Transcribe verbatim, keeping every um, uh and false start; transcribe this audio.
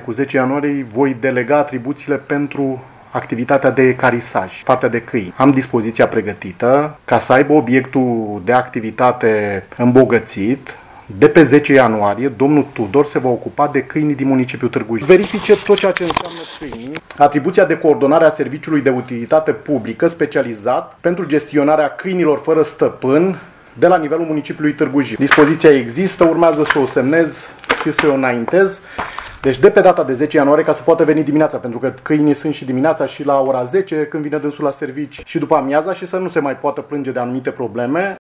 cu zece ianuarie voi delega atribuțiile pentru activitatea de ecarisaj, partea de câini. Am dispoziția pregătită ca să aibă obiectul de activitate îmbogățit. De pe zece ianuarie, domnul Tudor se va ocupa de câinii din municipiul Târgu Jiu. Verifice tot ceea ce înseamnă câinii. Atribuția de coordonare a serviciului de utilitate publică specializat pentru gestionarea câinilor fără stăpân de la nivelul municipiului Târgu Jiu. Dispoziția există, urmează să o semnez și să o înaintez. Deci de pe data de zece ianuarie, ca să poată veni dimineața, pentru că câinii sunt și dimineața și la ora zece când vine dânsul la servici și după amiaza, și să nu se mai poată plânge de anumite probleme.